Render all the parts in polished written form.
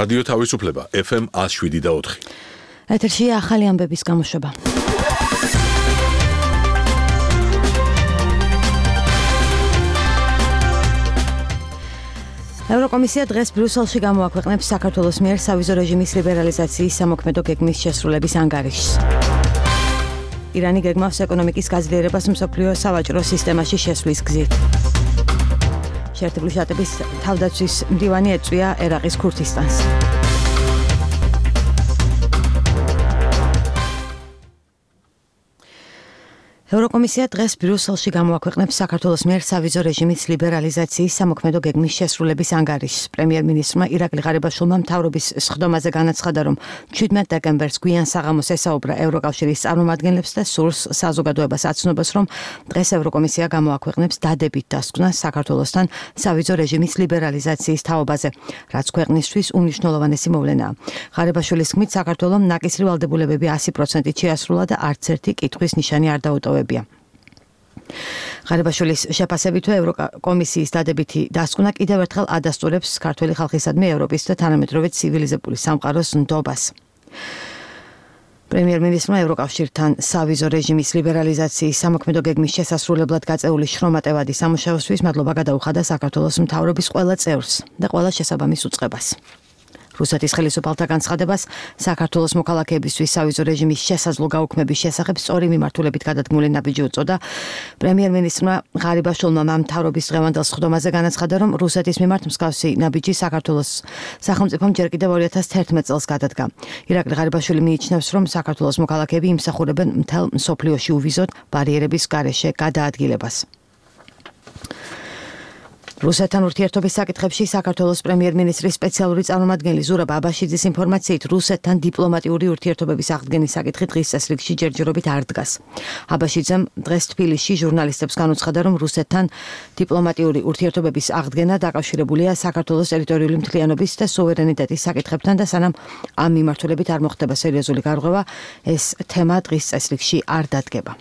რადიო თავისუფლება FM 107.4. ეთერშია ახალი ამბების გამოშვება. ევროკომისია დღეს ბრიუსელში გამოაქვეყნებს საქართველოს მიერ სავიზო რეჟიმის ლიბერალიზაციის სამოქმედო გეგმის შესრულების ანგარიშს. ირანი გეგმავს ეკონომიკის გაძლიერებას მსოფლიო სავაჭრო სისტემაში შესვლის გზით. შეერთებული შტატების თავდაცვის მდივანი ეწვია ერაყის ქურთისტანს. ევროკომისია დღეს ბრიუსელში გამოაქვეყნებს საქართველოს მიერ სავიზო რეჟიმის ლიბერალიზაციის სამოქმედო გეგმის შესრულების ანგარიშს. პრემიერ-მინისტრმა ირაკლი ღარიბაშვილმა მთავრობის სხდომაზე განაცხადა, რომ 17 დეკემბერს გვიან საღამოს ესაუბრა ევროკავშირის წარმომადგენლებს და სურს საზოგადოებას აცნობას, რომ დღეს ევროკომისია გამოაქვეყნებს დადებით დასკვნას საქართველოსთან სავიზო რეჟიმის ლიბერალიზაციის თაობაზე, რაც ქვეყნისთვის უმნიშვნელოვანესი მოვლენაა. ღარიბაშვილის თქმით, საქართველომ ნაკისრი ვალდებულებები 100%-ით შეასრულა და არც ერთი კითხვის ნიშანი არ დაუტოვებია. ღარიბაშვილის შეფასებით, ევროკომისიის დადებითი დასკვნა კიდევ ერთხელ ადასტურებს ქართველი ხალხისადმი ევროპის და თანამედროვე ცივილიზებული სამყაროს ნდობას. პრემიერ-მინისტრმა ევროკავშირთან სავიზო რეჟიმის ლიბერალიზაციის სამოქმედო გეგმის შესასრულებლად გაწეული შრომატევადი სამუშაოსთვის მადლობა გადაუხადა საქართველოს მთავრობის ყველა წევრს და ყველა შესაბამის უწყებას. რუსეთის ხელისუფალთა განცხადებას საქართველოს მოქალაქეებისთვის სავიზო რეჟიმის შესაძლო გაუქმების შესახებ სწორი მიმართულებით გადადგმული ნაბიჯი უწოდა. პრემიერ-მინისტრმა ღარიბაშვილმა მთავრობის დღევანდელ სხდომაზე განაცხადა, რომ რუსეთის მიმართ მსგავსი ნაბიჯი საქართველოს სახელმწიფომ ჯერ კიდევ 2011 წელს გადადგა. ირაკლი ღარიბაშვილი მიიჩნევს, რომ საქართველოს მოქალაქეები იმსახურებენ მთელ მსოფლიოში უვიზოდ ბარიერების გარეშე გადაადგილებას. რუსეთთან ურთიერთობის საკითხებში საქართველოს პრემიერ-მინისტრის სპეციალური წარმომადგენელი ზურაბ აბაშიძის ინფორმაციით, რუსეთთან დიპლომატიური ურთიერთობების აღდგენის საკითხი დღის წესრიგში ჯერჯერობით არ დგას. აბაშიძემ დღეს თბილისში ჟურნალისტებს განუცხადა, რომ რუსეთთან დიპლომატიური ურთიერთობების აღდგენა დაკავშირებულია საქართველოს ტერიტორიული მთლიანობის და სუვერენიტეტის საკითხებთან და სანამ ამ მიმართულებით არ მოხდება სერიოზული გარღვევა, ეს თემა დღის წესრიგში არ დადგება.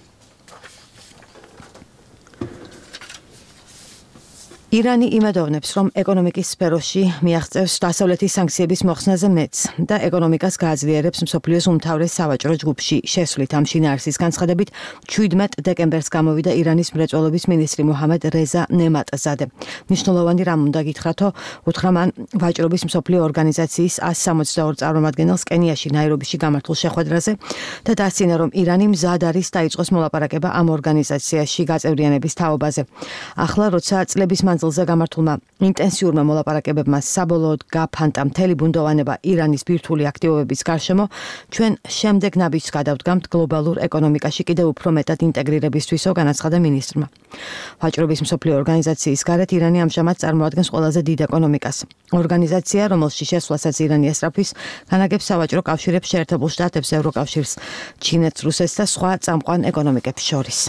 ირანი იმედოვნებს, რომ ეკონომიკის სფეროში მიაღწევს დასავლეთის სანქციების მოხსნაზე მეც და ეკონომიკას გააძლიერებს მსოფლიოს უმთავრეს სავაჭრო ჯგუფში შესვლით. ამ შინაარსის განცხადებით 17 დეკემბერს გამოვიდა ირანის მრეწველობის მინისტრი მოჰამედ რეზა ნემატზადე. მნიშვნელოვანი რამ უნდა გითხრათო, უთხრა მან ვაჭრობის მსოფლიო ორგანიზაციის 162 წარმომადგენელს კენიაში ნაირობიში გამართულ შეხვედრაზე და დასცინა, რომ ირანი მზად არის დაიწყოს მოლაპარაკება ამ ორგანიზაციაში გაწევრიანების თაობაზე. ახლა როცა წლების მანძილზე გამართულმა ინტენსიურმა მოლაპარაკებებმა საბოლოოდ გაფანტა მთელი ბუნდოვანება ირანის ბირთვული აქტივობების გარშემო, ჩვენ შემდეგ ნაბიჯს გადავდგამთ გლობალურ ეკონომიკაში კიდევ უფრო მეტად ინტეგრირებისთვისო, განაცხადა მინისტრმა. ვაჭრობის მსოფლიო ორგანიზაციის გარეთ ირანი ამჟამად წარმოადგენს ყველაზე დიდ ეკონომიკას. ორგანიზაცია, რომელშიც შესვლასაც ირანი ესწრაფვის, განაგებს სავაჭრო კავშირებს შეერთებულ შტატებს, ევროკავშირს, ჩინეთს, რუსეთს და სხვა წამყვან ეკონომიკებს შორის.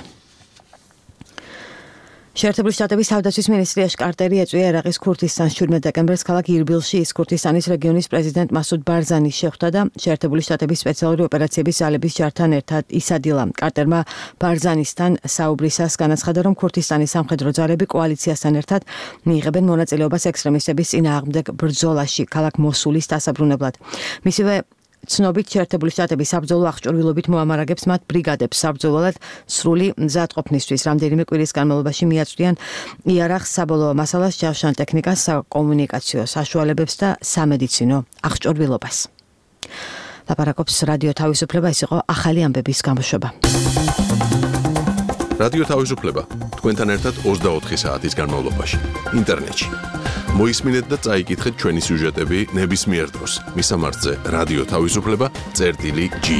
შეერთებული შტატების თავდაცვის მინისტრი აშ კარტერი ეწვია ერაყის ქურთისტანს 17 დეკემბერს ქალაქ ირბილში ის ქურთისტანის რეგიონის პრეზიდენტ მასუდ ბარზანის შეხვდა და შეერთებული შტატების სპეციალური ოპერაციების ძალების ჯართან ერთად ისადილა. კარტერმა ბარზანისთან საუბრისას განაცხადა, რომ ქურთისტანის სამხედრო ძალები კოალიციასთან ერთად მიიღებენ მონაწილეობას ექსტრემისტების წინააღმდეგ ბრძოლაში ქალაქ მოსულის დასაბრუნებლად. მისივე ცნობით შეერთებული შტატების საბრძოლო აღჭურვილობით მოამარაგებს მათ ბრიგადებს საბრძოლველად სრული მზადყოფნისთვის. რამდენიმე კვირის განმავლობაში მიაწვდიან იარაღს, საბოლოო მასალას, ჯავშან ტექნიკას, საკომუნიკაციო საშუალებებს და სამედიცინო აღჭურვილობას. ლაპარაკობს რადიო თავისუფლება, ეს იყო ახალი ამბების გამოშვება. რადიო თავისუფლება თქვენთან ერთად 24 საათის განმავლობაში ინტერნეტში. მოისმინეთ და წაიკითხეთ ჩვენი სიუჟეტები ნებისმიერ დროს. მისამართზე რადიო თავისუფლება.ge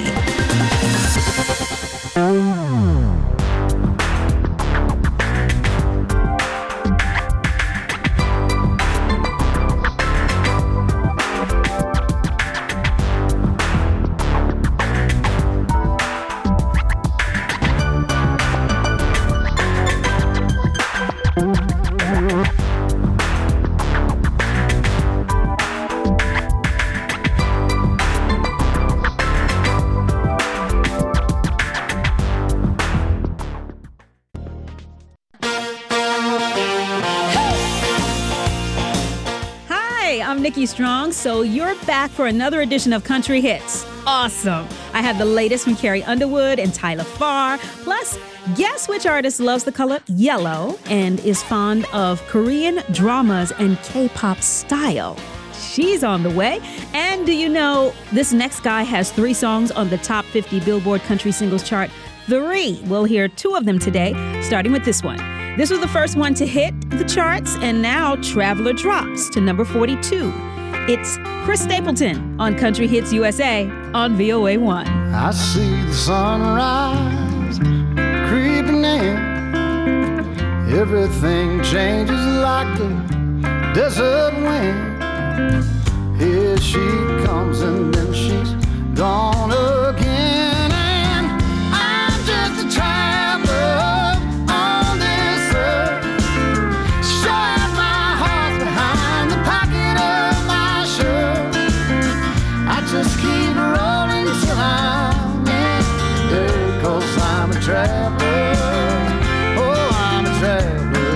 I'm Nikki Strong, so you're back for another edition of Country Hits. Awesome. I have the latest from Carrie Underwood and Tyler Farr. Plus, guess which artist loves the color yellow and is fond of Korean dramas and K-pop style? She's on the way. And do you know this next guy has 3 songs on the top 50 Billboard Country Singles Chart? 3. We'll hear 2 of them today, starting with this one. This was the first one to hit the charts, and now Traveler drops to number 42. It's Chris Stapleton on Country Hits USA on VOA1. I see the sunrise creeping in. Everything changes like the desert wind. Here she comes and then she's gone again. And I'm just a traveler on this earth. Sure as my heart's behind the pocket of my shirt. I just keep rolling till I'm in dirt, 'cause I'm a traveler. Oh, I'm a traveler.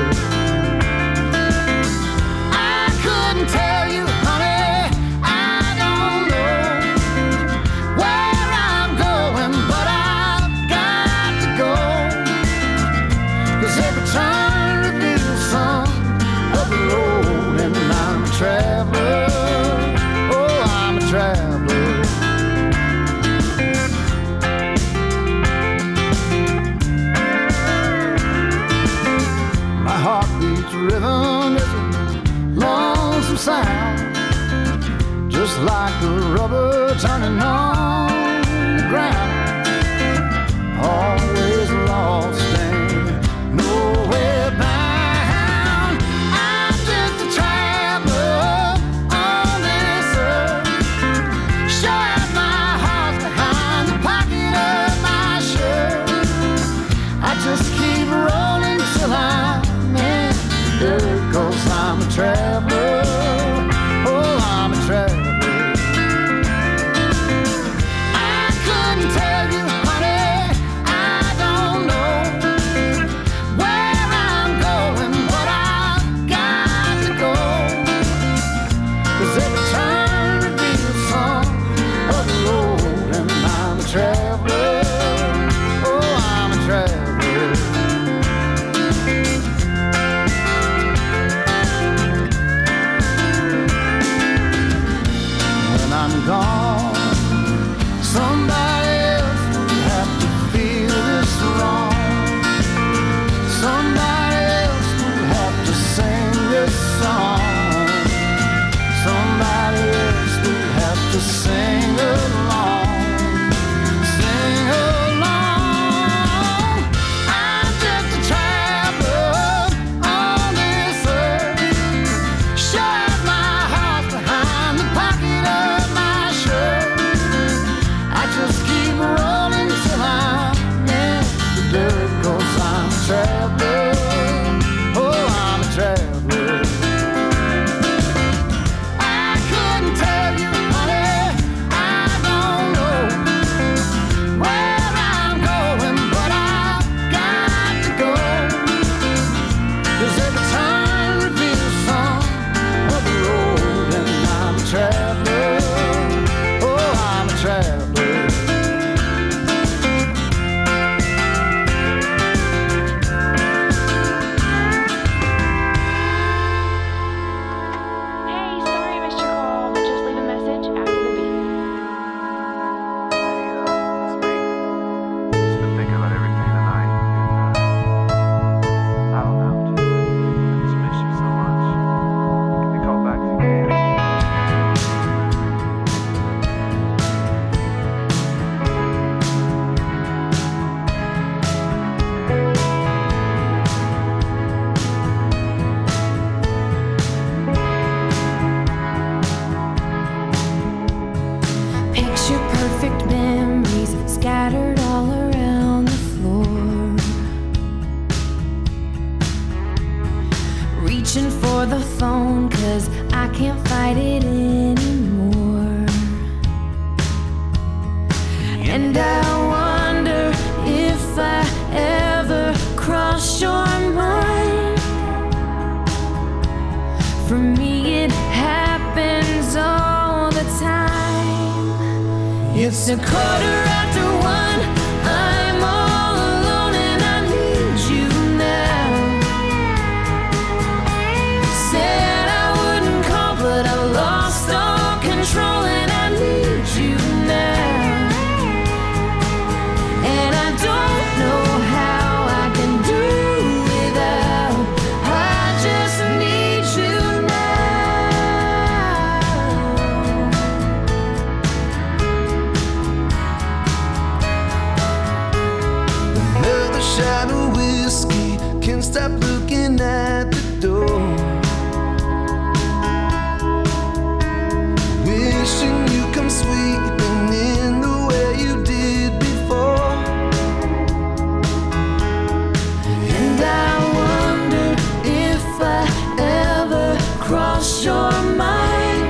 I couldn't tell you, honey, I don't know where I'm going, but I've got to go. 'Cause every turn reveals some of the road, and I'm a traveler. Oh, I'm a traveler. My heartbeat's rhythm is a lonesome sound, just like the rubber turning on the ground. Always lost and nowhere bound. I'm just a traveler on this earth. Sure as my heart's behind the pocket of my shirt. I just keep rolling till I'm in dirt, 'cause I'm a traveler. Oh, I'm a traveler. I couldn't tell you, honey, I don't know where I'm going, but I've got to go. 'Cause every turn reveals some of the road, and I'm a traveler. Oh, I'm a traveler. When I'm gone, somebody else will have to feel this wrong. Somebody else will have to sing this song. Somebody else will have to sing along. Sing along. I'm just a traveler on this earth. Sure as my heart's behind the pocket of my shirt. I just keep rolling till I'm in the dirt, 'cause I'm a traveler. Oh, I'm a traveler. I couldn't tell you, honey, I don't know where I'm going, but I've got to go. 'Cause every turn reveals some of the road, and I'm a traveler. Oh, I'm a traveler. Hey, sorry I missed your call, but just leave a message after the beep. It's me. Just been thinking about everything tonight, and I don't know. I just miss you so much. Give me a call back if you can. Picture perfect memories scattered all around the floor. Reaching for the phone 'cause I can't fight it anymore. And I wonder if I ever crossed your mind. For me it happened It's a quarter after one. I'm all alone and I need you now. Said I wouldn't call, but I've lost all control and I need you now. And I don't know how I can do without. I just need you Another shot of whiskey, can't stop looking at the door. Wishing you come sweeping in the way you did before. And I wonder if I ever cross your mind.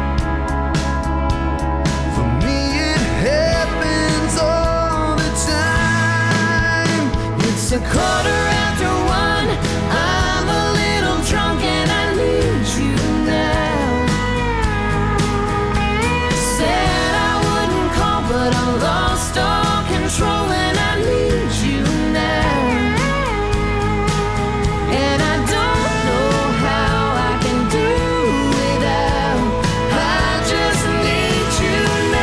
For me it happens all the time. It's a quarter after one. I'm a little drunk and I need you now. Said I wouldn't call, but I lost all control and I need you now. And I don't know how I can do without. I just need you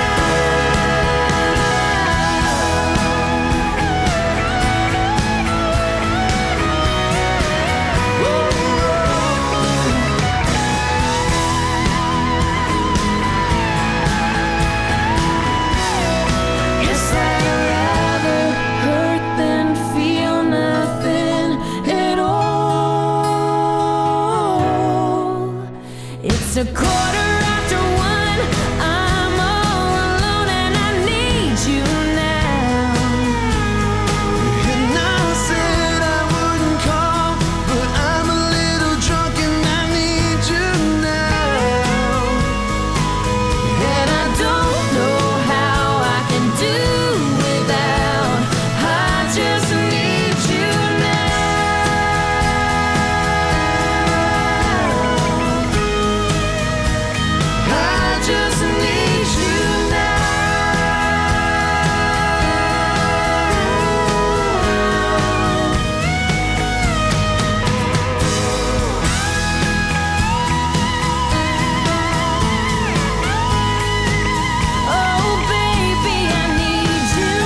Guess I'd rather hurt than feel nothing at all. It's a quarter after one. I'm all alone and I need you now. And I said I wouldn't call, but I'm a little drunk and I need you now. And I don't know how I can do without. I just need you now. I just need you now. Oh, baby, I need you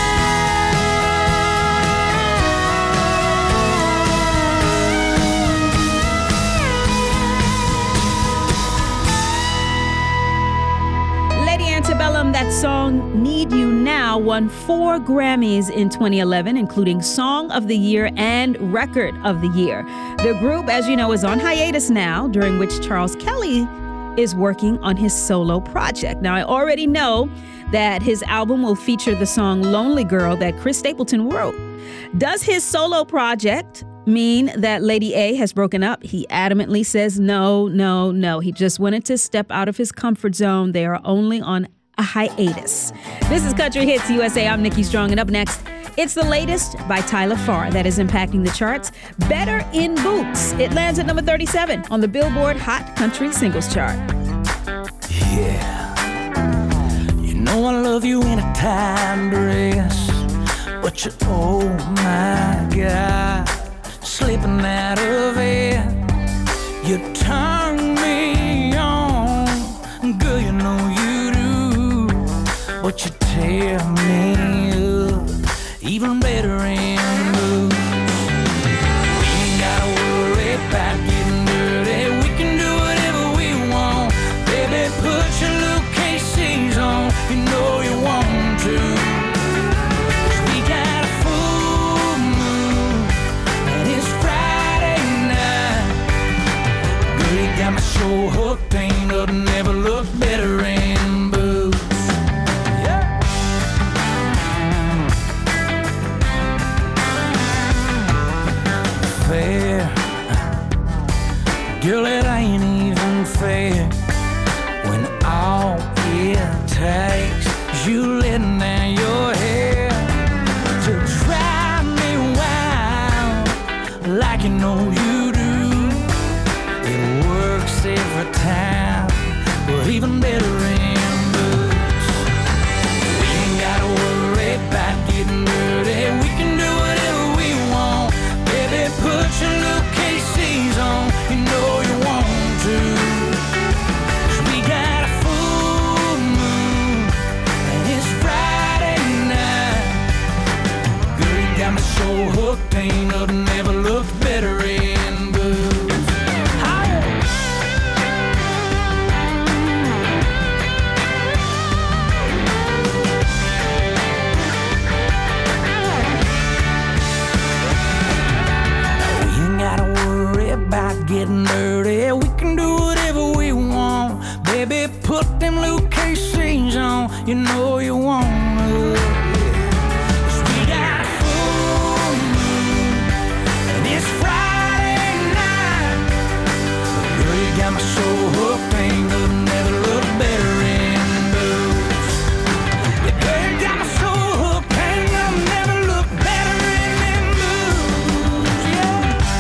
Lady Antebellum, that song Need You Now won 4 Grammys in 2011, including Song of the Year and Record of the Year. The group, as you know, is on hiatus now, during which Charles Kelly is working on his solo project. Now, I already know that his album will feature the song Lonely Girl that Chris Stapleton wrote. Does his solo project mean that Lady A has broken up? He adamantly says no, no, no. He just wanted to step out of his comfort zone. They are only on a hiatus. This is Country Hits USA. I'm Nikki Strong, and up next, it's the latest by Tyler Farr that is impacting the charts. Better in Boots. It lands at number 37 on the Billboard Hot Country Singles Chart. Yeah, you know I love you in a tight dress, but you, oh my God, slipping out of it. You turn me on, girl, you know you do, but you tear me up, even better in boots. We ain't gotta worry about getting dirty, we can do whatever we want. Baby, put your little KCs on, you know you want to. 'Cause we got a full moon, and it's Friday night. Girl, you got my show hooked, ain't nothing ever looked better in boots. Yeah. Fair, girl, it ain't even fair when all it takes is you letting down your hair to drive me wild like you know you do. It works every time, but even better in boots. getting dirty. We can do whatever we want. Baby, put them Luke KC's on. You know you wanna. 'Cause we got a full moon, and it's Friday night. Girl, you got my soul hooked. Ain't gonna never look better in boots. Girl, you got my soul hooked. Ain't gonna never look better in boots. Yeah.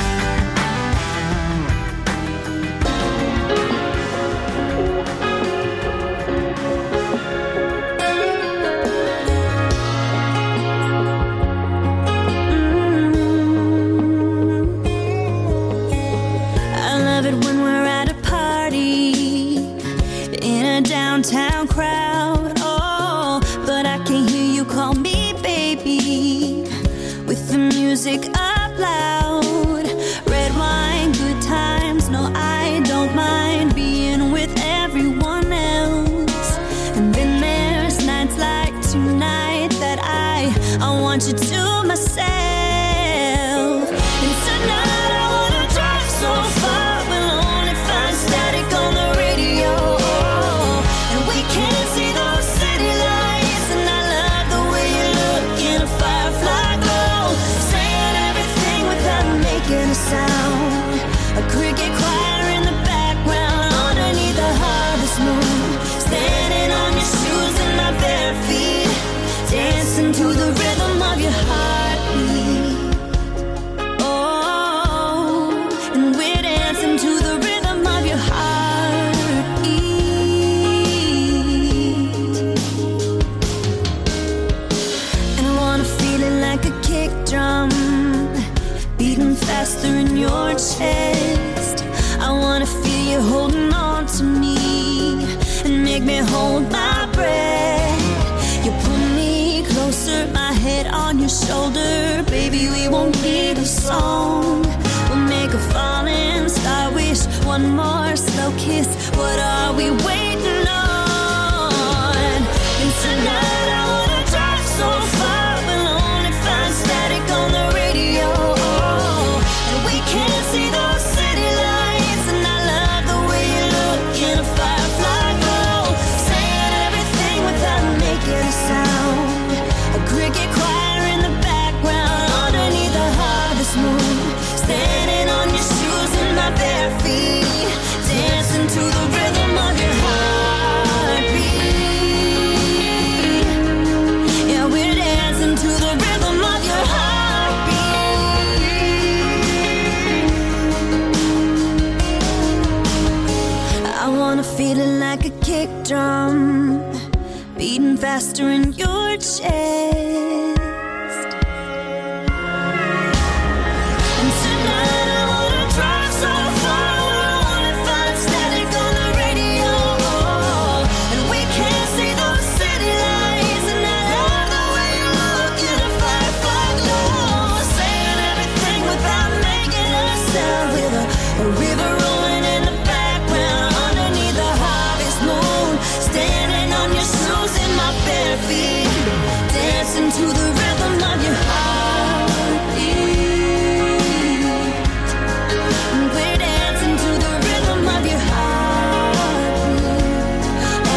I love it when we're at a party in a downtown crowd. Oh, but I can hear you call me baby with the music up loud. Red wine, good times. No, I don't mind being with everyone else. And then there's nights like tonight that I want you to myself. And tonight I wanna drive so far, we'll only find static on the radio. And we can't see those city lights. And I love the way you look in a firefly glow, saying everything without making a sound. A cricket choir in the background underneath the harvest moon, standing on your shoes and my bare feet, dancing to the rhythm of your heartbeat. Oh, and we're dancing to the rhythm of your heartbeat. And I wanna feel it like a kick drum, beating faster in your chest. I wanna feel you holding on to me and make me hold my breath. You pull me closer, my head on your shoulder. Baby, we won't need a song. We'll make a falling star wish. One more slow kiss. What are we waiting on? And tonight I wanna drive so far, we'll only find static on the radio. And we can't see those city lights. And I love the way you look in a firefly glow, saying everything without making a sound. A cricket choir in the background underneath the harvest moon, standing on your shoes and my bare feet, dancing to the rhythm of your heartbeat. Yeah, we're dancing to the rhythm of your heartbeat. I wanna feel it like a kick drum, beating faster in your chest. And tonight I wanna drive so far, we'll only find static on the radio. And we can't see those city lights. And I love the way you look in a firefly glow, saying everything without making a sound. With a river rolling in the background underneath the harvest moon, standing on your shoes in my bare feet, dancing to the rhythm of your heartbeat. And we're dancing to the rhythm of your heartbeat.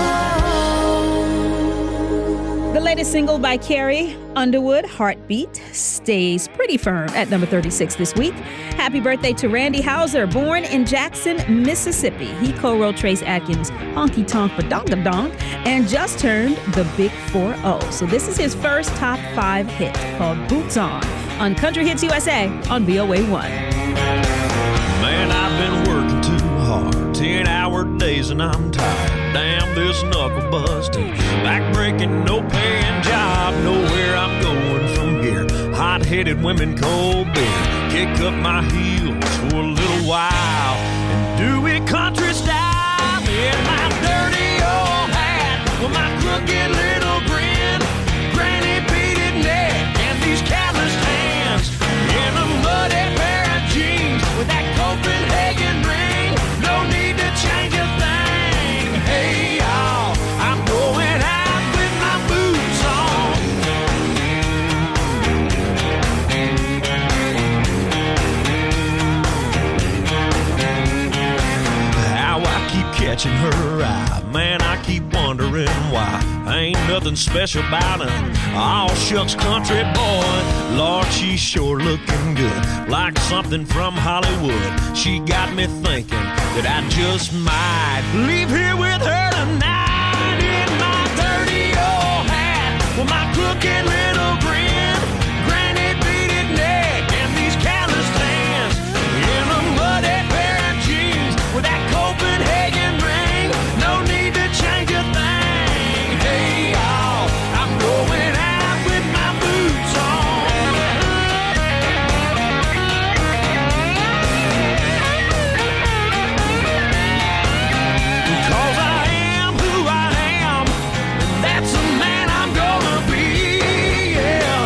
Oh. The latest single by Carrie Underwood, Heartbeat, stays pretty firm at number 36 this week. Happy birthday to Randy Houser, born in Jackson, Mississippi. He co-wrote Trace Atkins' Honky Tonk Badongadonk and just turned the Big 4-0. So this is his first top 5 hit called Boots on Country Hits USA on VOA1. Man, I've been working too hard, 10-hour days and I'm tired. Damn this knuckle busting, back-breaking, no-paying job. Nowhere I'm going from here. Hot-headed women, cold beer. Kick up my heels for a little while and do it country style. In my dirty old hat with my crooked little grin, granny beaded neck and these calloused hands, in a muddy pair of jeans with that Copenhagen ring. No need to change a thing. Hey y'all, I'm going out with my boots on. catching her eye. Man, I keep wondering why. Ain't nothing special about her. All shucks country boy. Lord, she's sure looking good, like something from Hollywood. She got me thinking that I just might leave here with her tonight in my dirty old hat with my crooked little grin, granny beaded neck, and these callous hands in a muddy pair of jeans with that Copenhagen ring. No need to change a thing. Hey, y'all, I'm going out with my boots on. Because I am who I am, and that's the man I'm gonna be, yeah.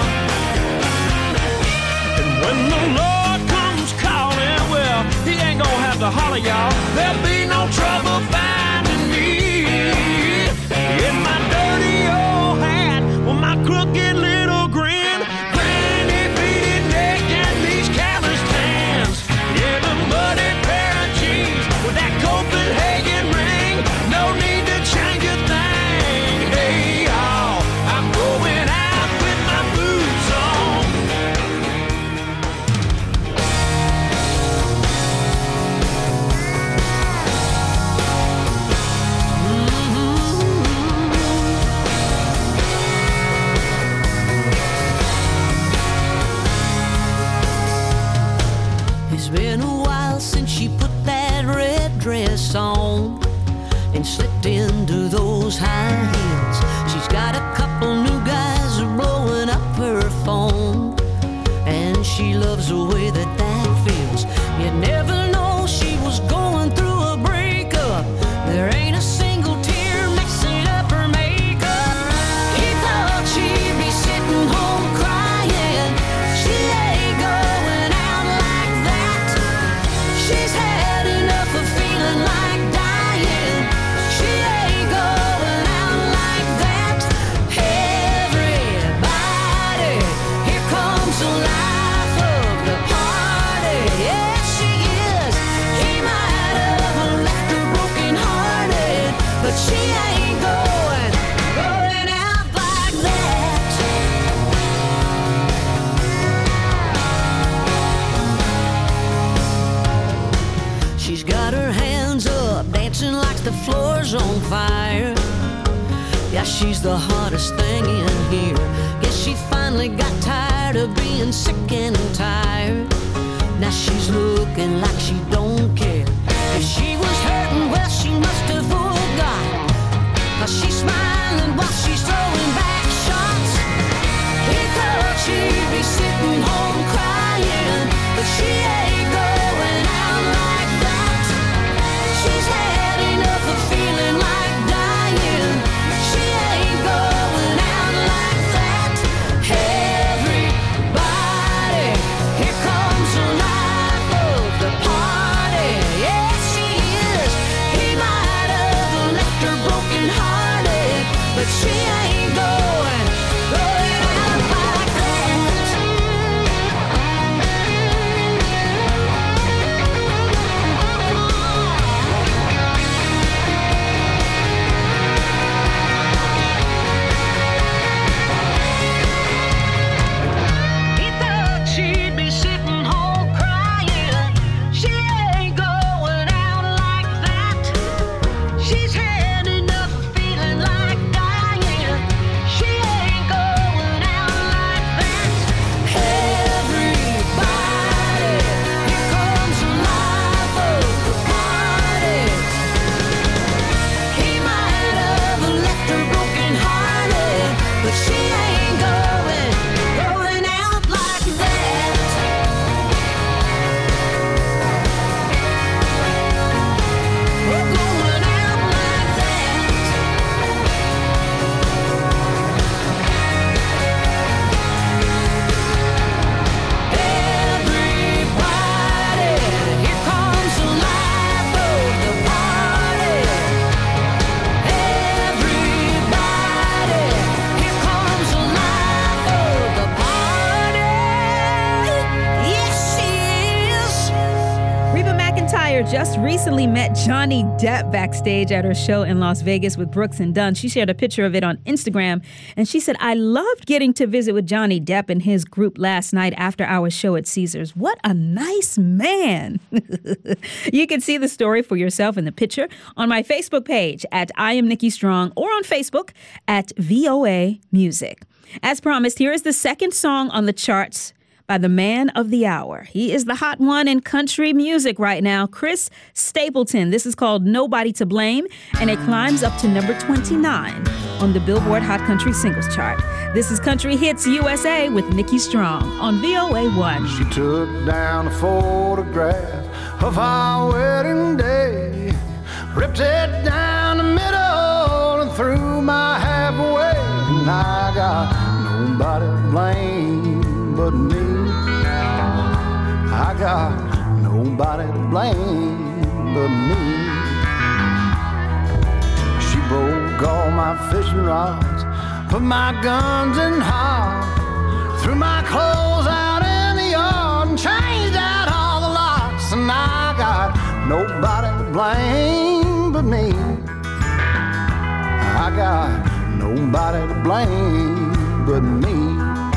And when the Lord comes calling, well, he ain't gonna have to holler, y'all. There'll be no trouble finding me in my dirty old hat with my crooked little grin, granny beaded neck, and these calloused hands in a muddy pair of jeans with that Copenhagen ring. No need to change a thing. Hey, y'all, I'm going out with my boots on. It's been a while since she put that red dress on and slipped into those high heels. She's got a couple new guys blowing up her phone, and she loves the way that that feels. You never know she was going through a breakup. There ain't a single tear messing up her makeup. He thought she'd be sitting home crying. She ain't going out like that. She's had enough of feeling like dying. She ain't going out like that. Everybody, here comes the life of the party. Yes, she is. He might have left her broken hearted, but she ain't going out like that. She's got her hands up, dancing like the floor's on fire. Yeah, she's the hottest thing in here. Guess she finally got tired of being sick and tired. Now she's looking like she don't care. If she was hurting, well, she must have forgot. 'Cause she's smiling while she's throwing back shots. He thought she'd be sitting home crying, but she ain't going out like that. She's had enough of feeling like dying. She ain't going out like that. Everybody, here comes the life of the party. Dyer just recently met Johnny Depp backstage at her show in Las Vegas with Brooks and Dunn. She shared a picture of it on Instagram, and she said, "I loved getting to visit with Johnny Depp and his group last night after our show at Caesars. What a nice man." You can see the story for yourself in the picture on my Facebook page at I Am Nikki Strong or on Facebook at VOA Music. As promised, here is the second song on the charts by the man of the hour. He is the hot one in country music right now, Chris Stapleton. This is called Nobody to Blame, and it climbs up to number 29 on the Billboard Hot Country Singles Chart. This is Country Hits USA with Nikki Strong on VOA1. She took down a photograph of our wedding day, ripped it down the middle and threw my half away. And I got nobody to blame but me. I got nobody to blame but me. She broke all my fishing rods, put my guns in hog, threw my clothes out in the yard and changed out all the locks. And I got nobody to blame but me. I got nobody to blame but me.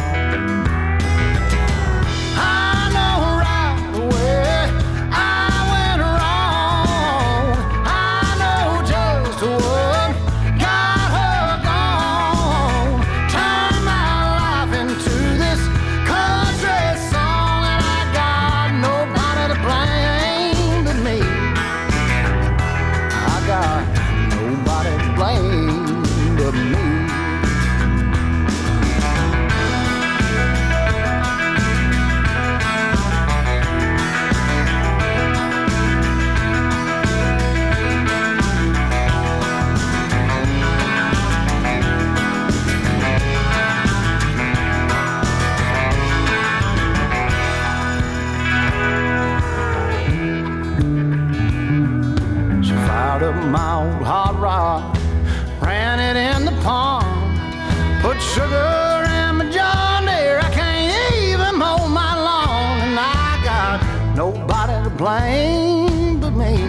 My old hot rod, ran it in the pond, put sugar in my John Deere. I can't even mow my lawn, and I got nobody to blame but me.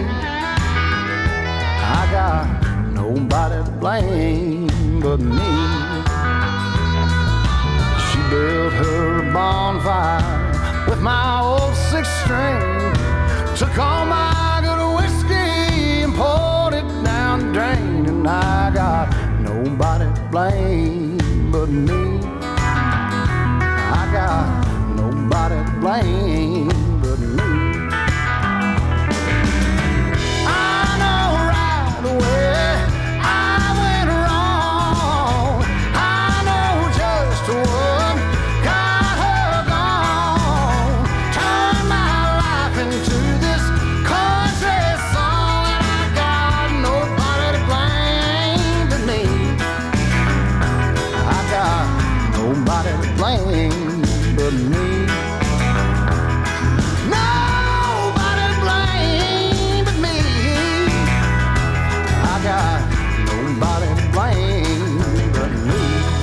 I got nobody to blame but me. She built her bonfire with my old six string, took all my good whiskey and poured it down the drain. And I got nobody to blame but me. I got nobody to blame but me. I know right away I went wrong. I know just what got her gone. Turned my life into this country song, and I got nobody to blame but me. I got nobody to blame but me. Nobody to blame but me. I got nobody to blame but me.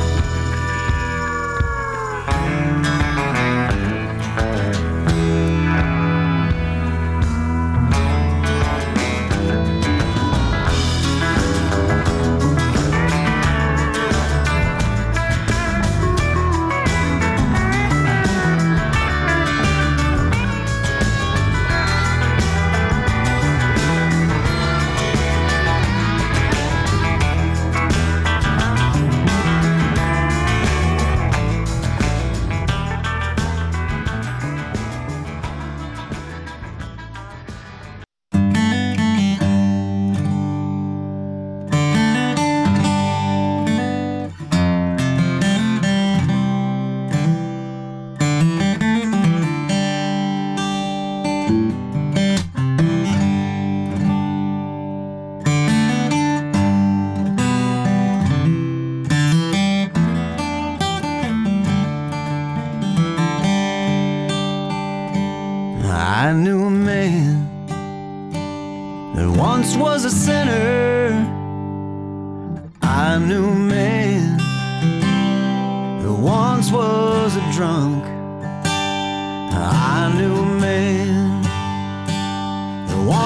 I knew a man that once was a sinner. I knew a man that once was a drunk. I knew a man that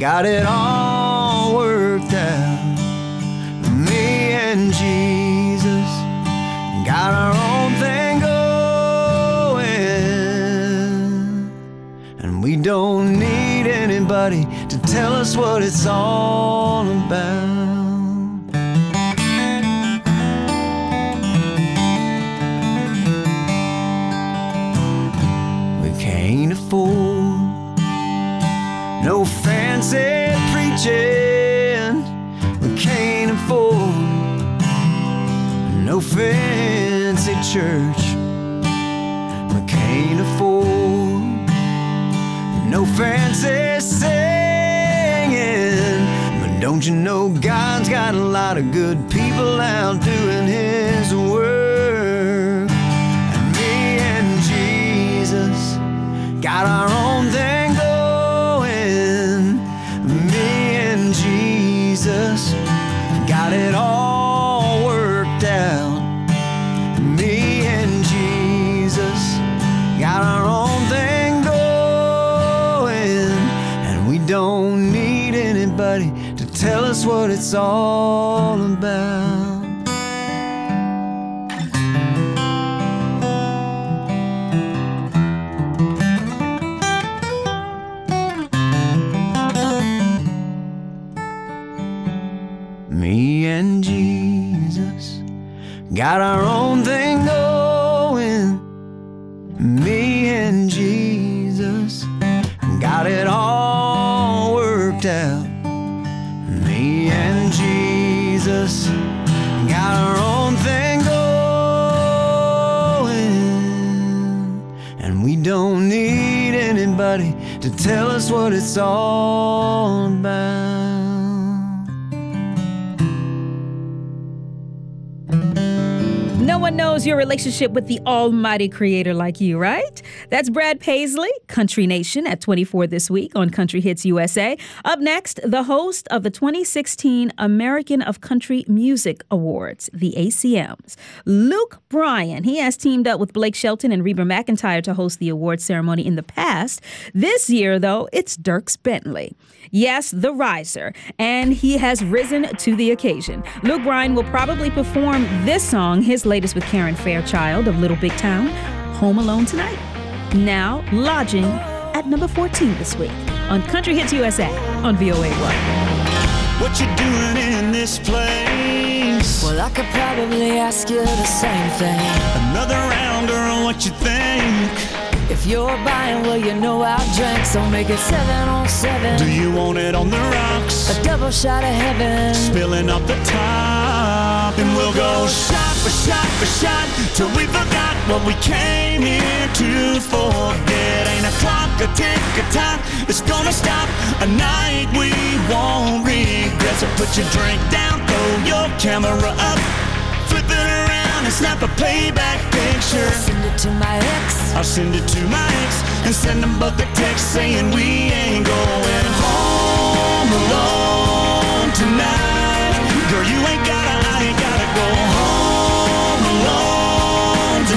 got it all worked out. Me and Jesus got our own thing going, and we don't need anybody to tell us what it's all about. We can't afford no fancy preaching. We can't afford no fancy church. We can't afford no fancy singing. But don't you know God's got a lot of good people out doing His work? And me and Jesus got our own thing going. Me and Jesus got it all worked out. Me and Jesus got our own thing going, and we don't need anybody to tell us what it's all about. Me and Jesus got our own thing going. Me and Jesus got it all worked out. Me and Jesus got our own thing going, and we don't need anybody to tell us what it's all about. No one knows your relationship with the almighty creator like you, right? That's Brad Paisley, Country Nation, at 24 this week on Country Hits USA. Up next, the host of the 2016 American of Country Music Awards, the ACMs, Luke Bryan. He has teamed up with Blake Shelton and Reba McEntire to host the award ceremony in the past. This year, though, it's Dierks Bentley. Yes, the riser, and he has risen to the occasion. Luke Bryan will probably perform this song, his latest with Karen Fairchild of Little Big Town, Home Alone Tonight. Now, lodging at number 14 this week on Country Hits USA on VOA1. What you doing in this place? Well, I could probably ask you the same thing. Another round, girl, what you think? If you're buying, well, you know I'll drink, so make it 7 on 7. Do you want it on the rocks? A double shot of heaven, spilling up the top, and we'll go shot for shot for shot till we forgot what we came here to forget. Ain't a clock, a tick, a tock, it's gonna stop a night we won't regret. So put your drink down, throw your camera up, flip it around and snap a playback picture. Send it to my ex. I'll send it to my ex and send them both a text saying we ain't going home alone tonight. Girl, you ain't gotta, I ain't gotta go home alone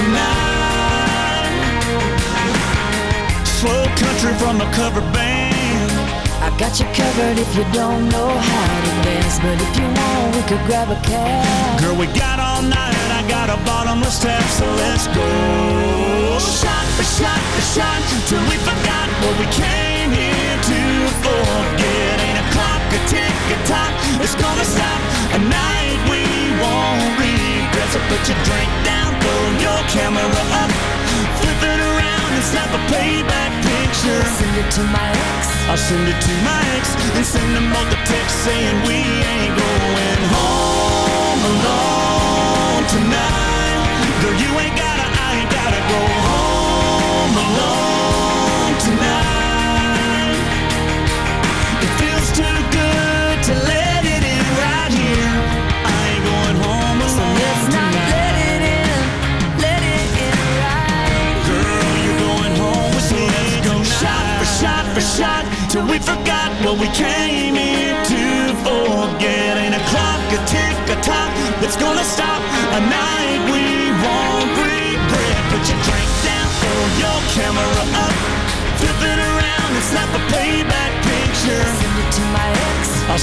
tonight. Slow country from a cover band. I got you covered if you don't know how to dance, but if you want, we could grab a cab. Girl, we got all night, I got a bottomless tap, so let's go. Shot for shot for shot, till we forgot what we came here to forget. Ain't a clock, a tick, a tock, it's gonna stop a night we won't regret. So put your drink down, throw your camera up, flip it around and snap a playback picture. Send it to my ex. I'll send it to my ex and send them all the text saying we ain't going home alone tonight. Girl, you ain't gotta, I ain't gotta go home alone tonight. It feels too good to let it in right here. I ain't going home alone so let's not tonight. Let it in right. Girl, you're going home with me. Let's go shot for shot for shot till we forgot what we came here to forget. Ain't a clock, a tick, a tock that's gonna stop a night we won't regret. Put your drink down, throw your camera up, flip it around and snap a playback picture. Send it to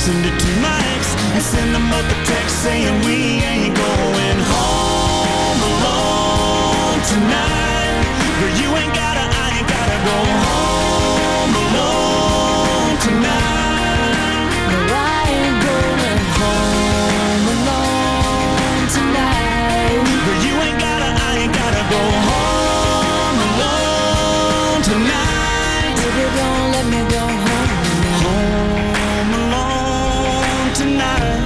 send it to my ex and send them up a text saying we ain't going home alone tonight. Girl, you ain't gotta, I ain't gotta go home alone tonight. No, I ain't going home alone tonight. Girl, you ain't gotta, I ain't gotta go home alone tonight. Baby, don't let me go home alone tonight.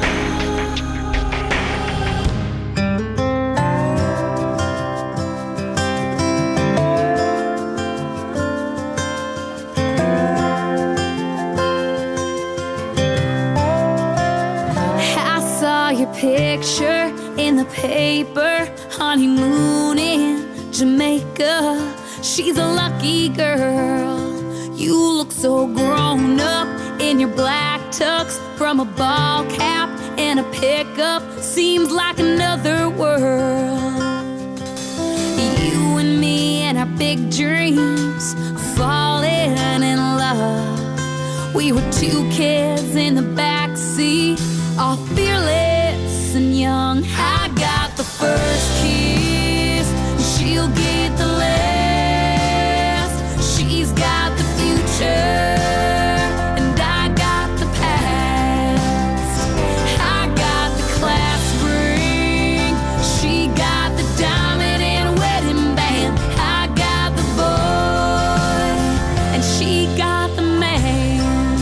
I saw your picture in the paper, honeymoon in Jamaica. She's a lucky girl. You look so grown up in your black tux, from a ball cap and a pickup. Seems like another world. You and me and our big dreams, falling in love. We were two kids in the backseat, all fearless and young. I got the first kiss, she'll get the last. She's got the future, and I got the past. I got the class ring, she got the diamond and wedding band. I got the boy, and she got the man.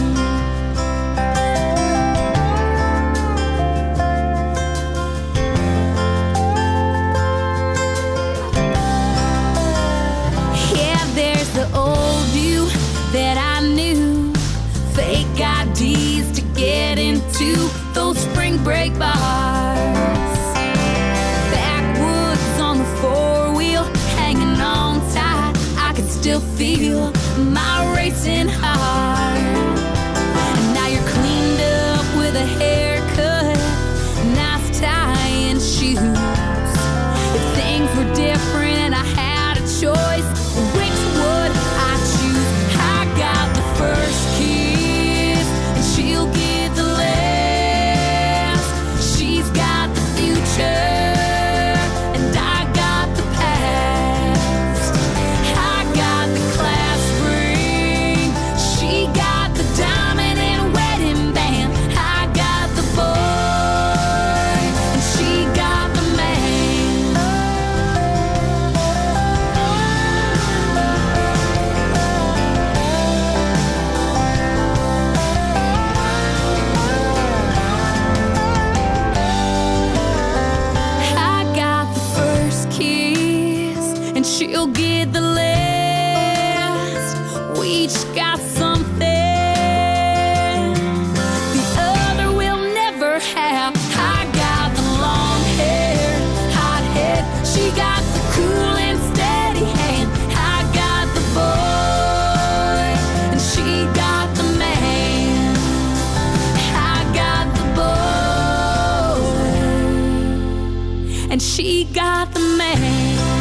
Yeah, there's the old you that I knew, fake IDs to get into those spring break bars. Backwoods on the four-wheel, hanging on tight. I can still feel my racing heart. And now you're cleaned up with a haircut, nice tie and shoes. If things were different and I had a choice, which would I choose? I got the first kiss, and she'll get the last. She's got the future, and I got the past. I got the class ring, she got the diamond and wedding band. I got the boy, and she got the man. I got the first kiss, and she'll get the last. We each got something the other will never have. I got the long hair, hot head. She got the cool and steady hand. I got the boy, and she got the man. I got the boy, and she got the man.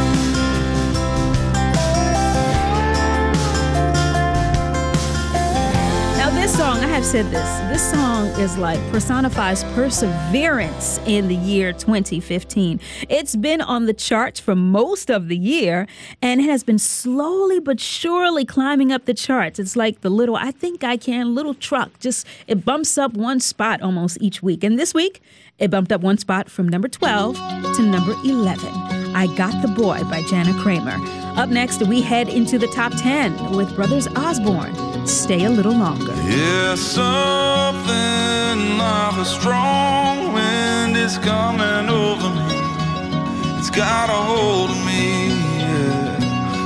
Now, this song, I have said this song is like personifies perseverance in the year 2015. It's been on the charts for most of the year, and it has been slowly but surely climbing up the charts. It's like the little, I think I can, little truck. Just, it bumps up one spot almost each week. And this week, it bumped up one spot from number 12 to number 11. I Got the Boy by Jana Kramer. Up next, we head into the top 10 with Brothers Osborne. Stay a little longer. Yeah, something like a strong wind is coming over me. It's got a hold of me, yeah.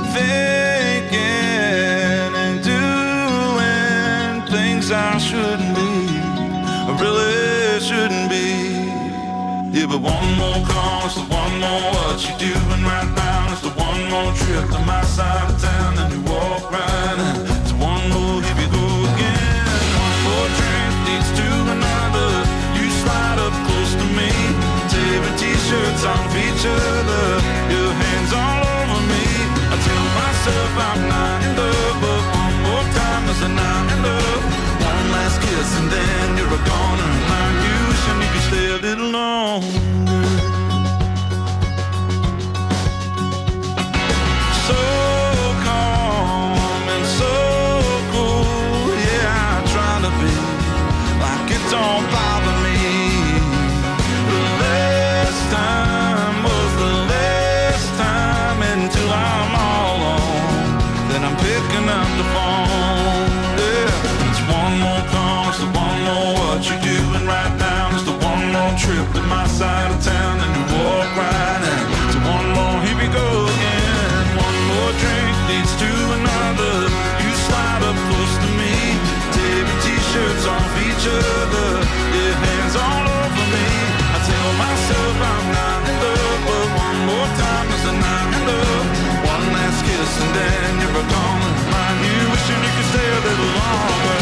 Thinking and doing things I shouldn't be, I really shouldn't be. Yeah, but one more call, it's the one more what you doing right now. It's the one more trip to my side of town, and you walk right in. It's one more, here we go again. One more drink leads to another. You slide up close to me, tearing t-shirts on each other, your hands all over me. I tell myself I'm not in love, but one more time is a not in love. One last kiss and then you're right now. Just a one more trip to my side of town, and you walk right in. So one more, here we go again. One more drink leads to another. You slide up close to me, tearing t-shirts off each other, your hands all over me. I tell myself I'm not in love, but one more time is a not in love. One last kiss and then you're gone. Mind you, wishing you could stay a little longer.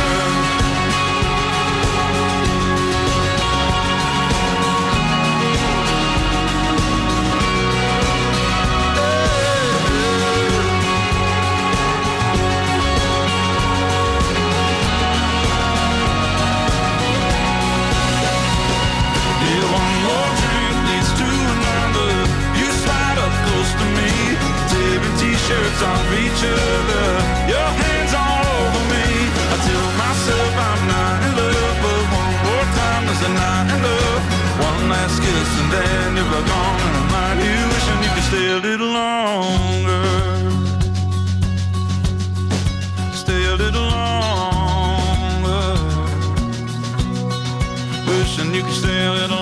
Shirts off each other, your hands all over me. I tell myself I'm not in love, but one more time there's a not in love. One last kiss and then you're gone, and I'm not you, wishing you could stay a little longer. Stay a little longer. Wishing you could stay a little longer.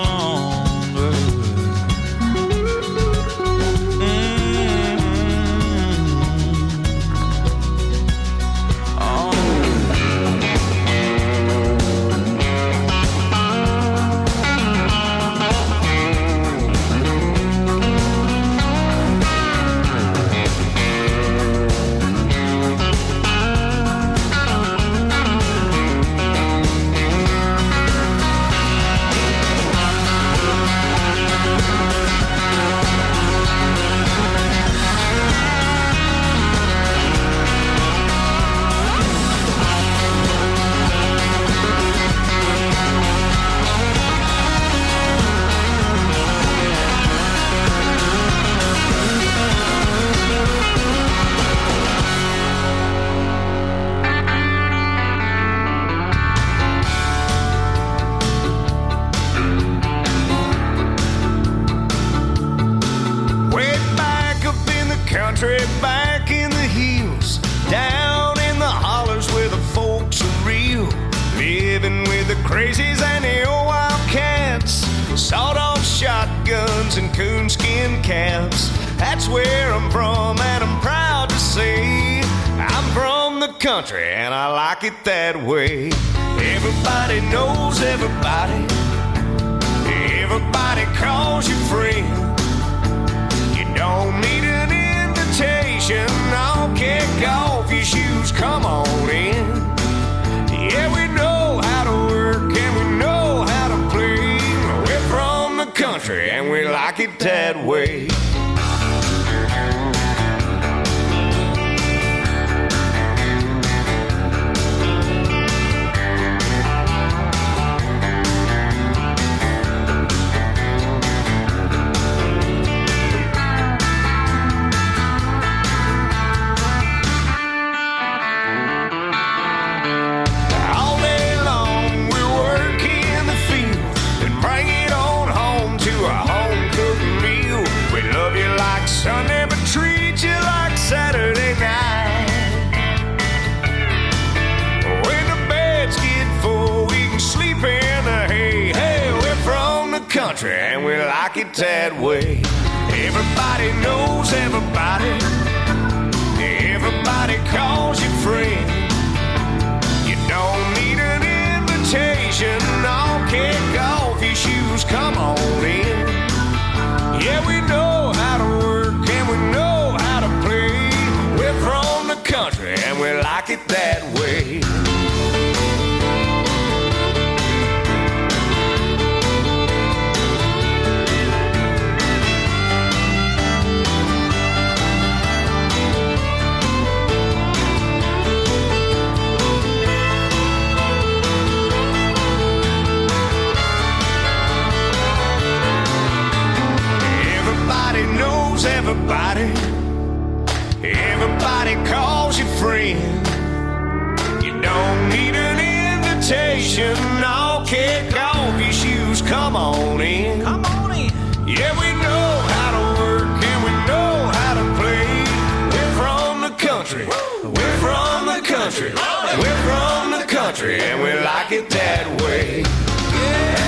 Back in the hills, down in the hollers where the folks are real, living with the crazies and the old wildcats, sawed-off shotguns and coonskin caps. That's where I'm from, and I'm proud to say I'm from the country, and I like it that way. Everybody knows everybody, everybody calls you friend. You don't need an invitation, I'll kick off your shoes, come on in. Yeah, we know how to work and we know how to play. We're from the country and we like it that way. Sunday, but treat you like Saturday night. When the beds get full, we can sleep in the hay. Hey, we're from the country and we like it that way. Everybody knows everybody, everybody calls you friend. You don't need an invitation, I'll kick off your shoes, come on in. Yeah, we know how to work and we know how to play. We're from the country and we like it that way. Everybody, everybody calls you friend. You don't need an invitation, I'll kick off your shoes, come on in. Come on in. Yeah, we know how to work and we know how to play. We're from the country, we're from the country, we're from the country, and we like it that way. Yeah.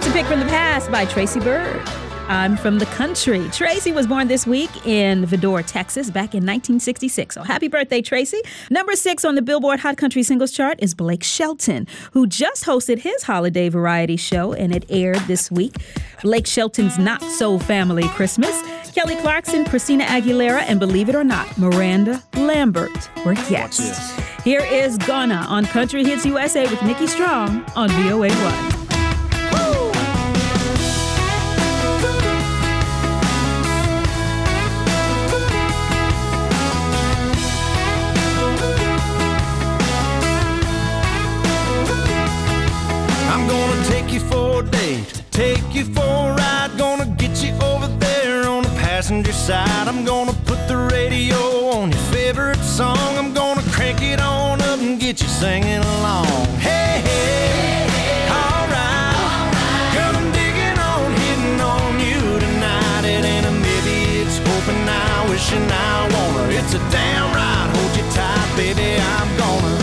That's a pick from the past by Tracy Byrd. I'm from the country. Tracy was born this week in Vidor, Texas, back in 1966. So happy birthday, Tracy. Number 6 on the Billboard Hot Country Singles Chart is Blake Shelton, who just hosted his holiday variety show, and it aired this week. Blake Shelton's Not So Family Christmas. Kelly Clarkson, Christina Aguilera, and believe it or not, Miranda Lambert were guests. Here is Gonna on Country Hits USA with Nikki Strong on VOA1. For a date, take you for a ride, gonna get you over there on the passenger side. I'm gonna put the radio on your favorite song. I'm gonna crank it on up and get you singing along. Hey, hey, hey, alright. Girl, I'm digging on, hitting on you tonight. It ain't a maybe, it's hoping now, wishing I wanna. It's a damn right, hold you tight, baby, I'm gonna.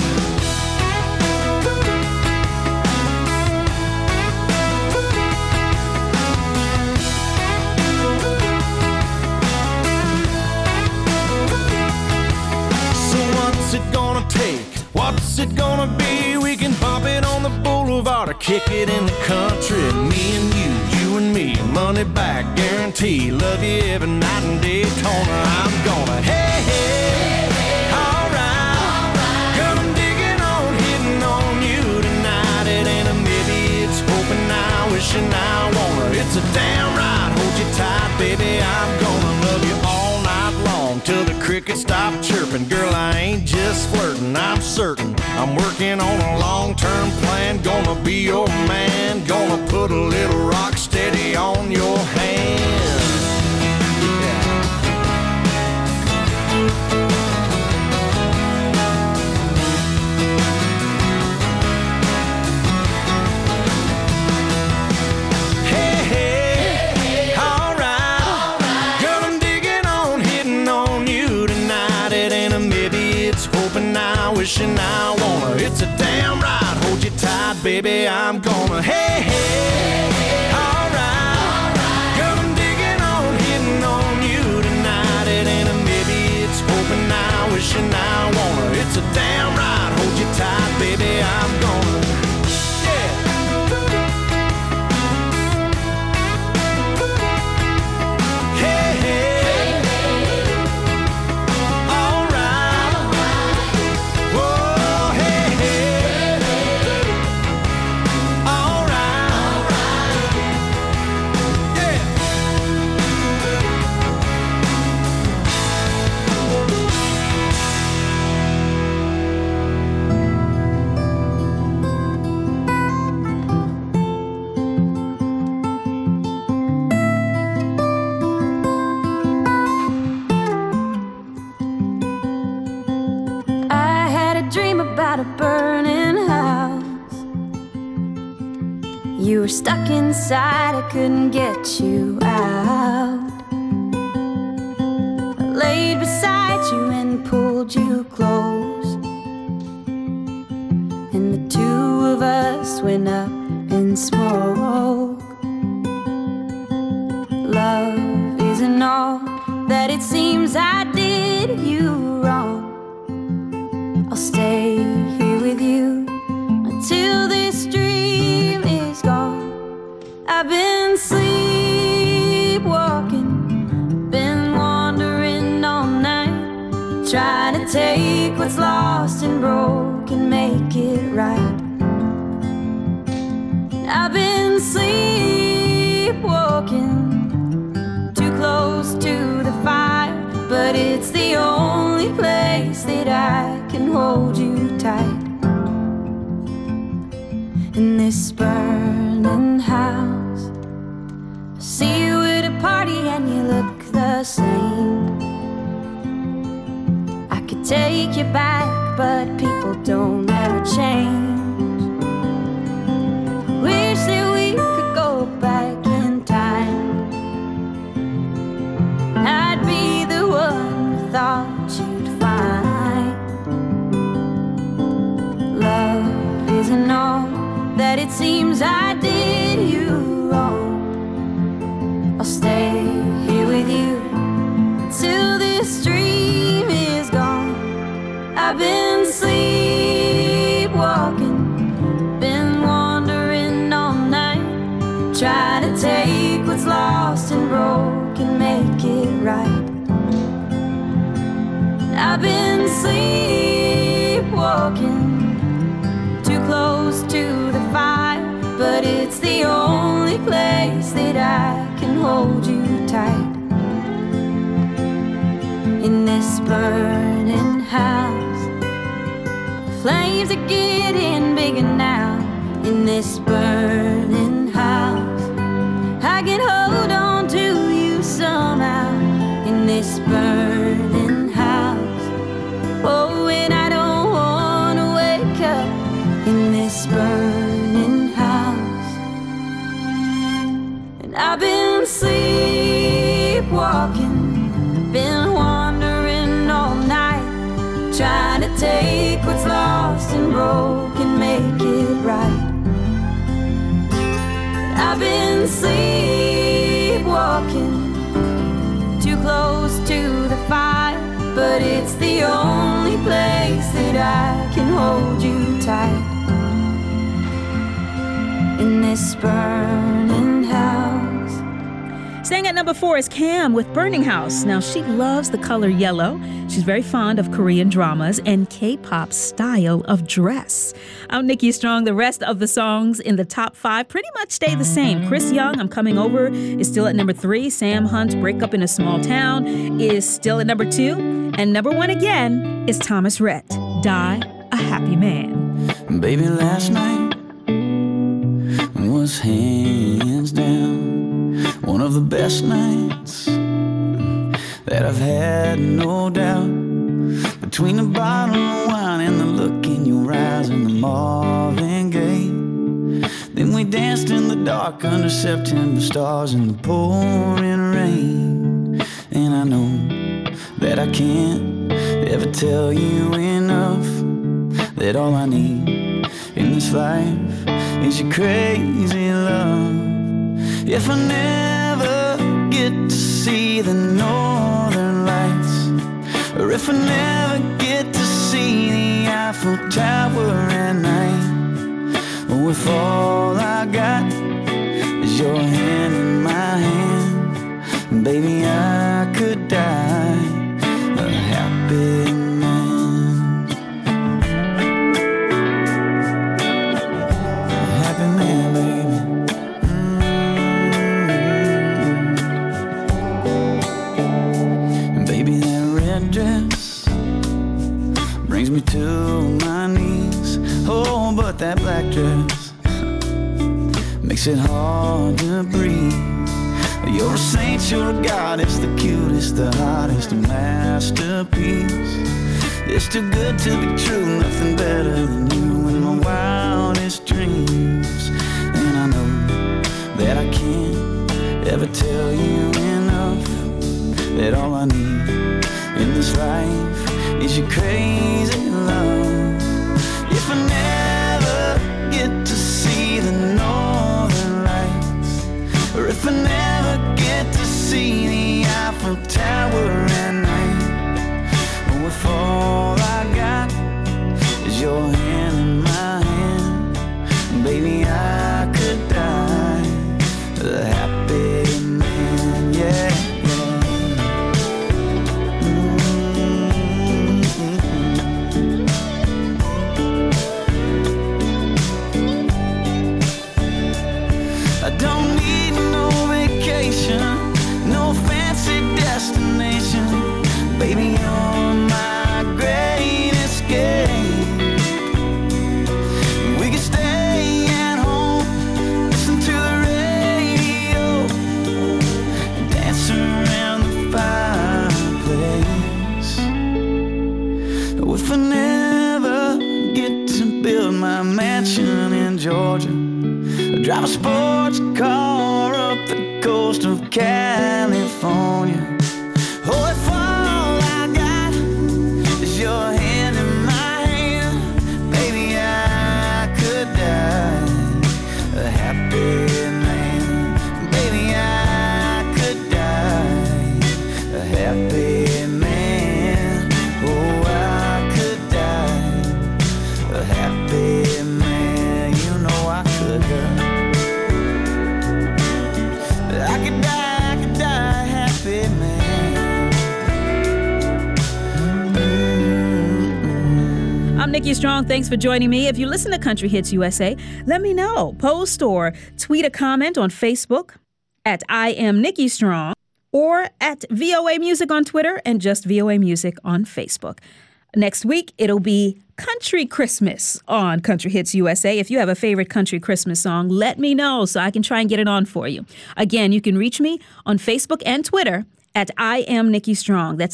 What's it gonna be? We can pop it on the boulevard or kick it in the country. Me and you and me, money back guarantee. Love you every night in Daytona. I'm gonna, hey, hey, alright. Girl, I'm digging on, hitting on you tonight. It ain't a maybe, it's hoping now, wishing I wanna. It's a damn right, hold you tight, baby. I'm gonna love you all night long till the crickets stop chirping. Girl, I ain't just flirting, I'm certain I'm working on a long-term plan. Gonna be your man, gonna put a little rock steady on your hand. Hey, hey, alright. Girl, I'm digging on, hitting on you tonight. It ain't a maybe, it's hoping now, wishing I wanna. It's a damn right, hold you tight, baby, I'm gonna. Hey, hey, alright. Girl, I'm digging on, hitting on you tonight. It ain't a maybe, it's hoping now, wishing I wanna. It's a damn right, hold you tight, baby, I'm gonna. Hey, hey, alright. Whoa, hey, hey, alright. Yeah. I had a dream about a burning house. You were stuck inside, I couldn't get you out. I laid beside you and pulled you close, and the two of us went up in smoke. Love isn't all that it seems. I did you wrong. I'll stay here with you until this dream is gone. I've been sleepwalking, been wandering all night, trying to take what's lost and broken, make it right. I've been sleepwalking, too close to the fire, but it's the only place that I can hold you tight. In this burning house, I see you at a party and you look the same. I could take you back, but people don't ever change. Wish that we could go back in time. I'd be the one who thought you'd find. Love isn't all that it seems. I did you I'll stay here with you till this dream is gone. I've been sleepwalking, been wandering all night, trying to take what's lost and broken, make it right. I've been sleepwalking, too close to the fire, but it's the only place that I can hold you tight. In this burning house, flames are getting bigger now. In this burning house, I can hold on to you somehow. In this burning house, oh, and I don't want to wake up in this burning house. And I've been sleepwalking, been wandering all night, trying to take what's lost and broken, make it right. I've been sleepwalking, too close to the fire, but it's the only place that I can hold you tight. In this burning house. Staying at number 4 is Cam with Burning House. Now, she loves the color yellow. She's very fond of Korean dramas and K-pop style of dress. I'm Nikki Strong. The rest of the songs in the top 5 pretty much stay the same. Chris Young, I'm Coming Over, is still at number 3. Sam Hunt's Break Up in a Small Town is still at number 2. And number 1 again is Thomas Rhett, Die a Happy Man. Baby, last night was hands down one of the best nights that I've had, no doubt. Between the bottle of wine and the look in your eyes and the Marvin Gaye, then we danced in the dark under September stars in the pouring rain. And I know that I can't ever tell you enough that all I need in this life is your crazy love. If I never get to see the northern lights, or if I never get to see the Eiffel Tower at night, or if all I got is your hand in my hand, baby, I could die a happy man. A happy man, baby. Dress brings me to my knees. Oh, but that black dress makes it hard to breathe. You're a saint, you're a goddess, the cutest, the hottest, a masterpiece. It's too good to be true, nothing better than you in my wildest dreams. And I know that I can't ever tell you enough that all I need in this life is your crazy love. If I never get to see the northern lights, or if I never get to see the Eiffel Tower at night, or if all I got is your hand in my hand, baby, I could die a happy man, yeah. Don't need no vacation, no fancy destination. Baby, you're my great escape. We can stay at home, listen to the radio, and dance around the fireplace. Oh, if I never get to build my mansion in Georgia, drive a sports car up the coast of California. Oh, if all I got is your hand in my hand, baby, I could die a happy man. Baby, I I could die happy, man. I'm Nikki Strong. Thanks for joining me. If you listen to Country Hits USA, let me know. Post or tweet a comment on Facebook at I Am Nikki Strong or at VOA Music on Twitter and just VOA Music on Facebook. Next week, it'll be Country Christmas on Country Hits USA. If you have a favorite country Christmas song, let me know so I can try and get it on for you. Again, you can reach me on Facebook and Twitter at I Am Nikki Strong. That's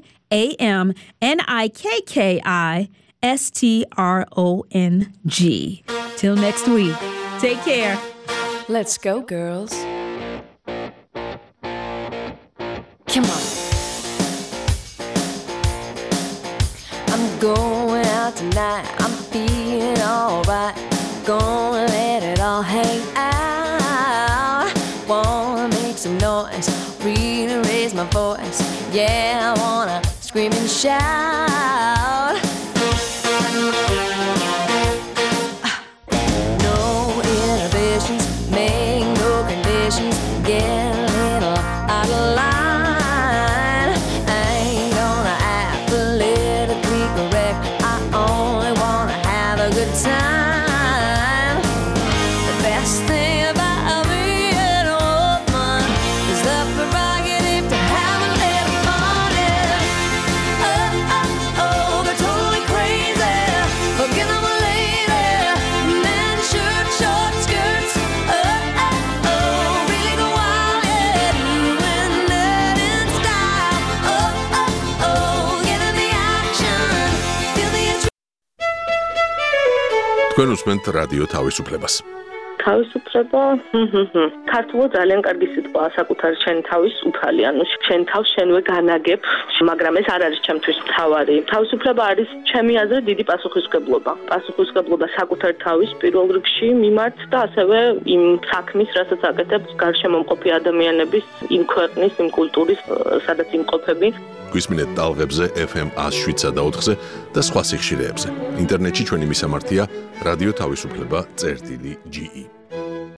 IAMNIKKISTRONG. Till next week, take care. Let's go, girls. Come on. I'm going out tonight. I'm feeling alright. Gonna let it all hang out. Wanna make some noise, really raise my voice. Yeah, I wanna scream and shout. No inhibitions, make no conditions. Get a little out of line. Time. The best thing about being a woman is the prerogative to have a little fun. Oh, oh, oh, they're totally crazy. Forget them a lady. Men, shirts, short skirts. Oh, oh, oh, really go wild, yeah. Doing that in style. Oh, oh, oh, get in the action. Feel the თქვენ უსმენთ რადიო თავისუფლებას. თავისუფლება ქართულად ძალიან კარგი სიტყვაა საკუთარი შენი თავის უფალი, ანუ შენ თავს შენვე განაგებ, მაგრამ ეს არ არის ჩემთვის მთავარი. თავისუფლება არის ჩემი აზრით დიდი პასუხისმგებლობა. პასუხისმგებლობა საკუთარი თავის პირველ რიგში მიმართ და ასევე იმ საქმის, რასაც აკეთებ გარშემომყოფი ადამიანების, იმ ქვეყნის, იმ კულტურის, სადაც იმყოფები. გვისმინეთ ტალღებზე FM 107.4-ზე და სხვა სიხშირეებზე. ინტერნეტში ჩვენი მისამართია რადიო თავისუფლება.ge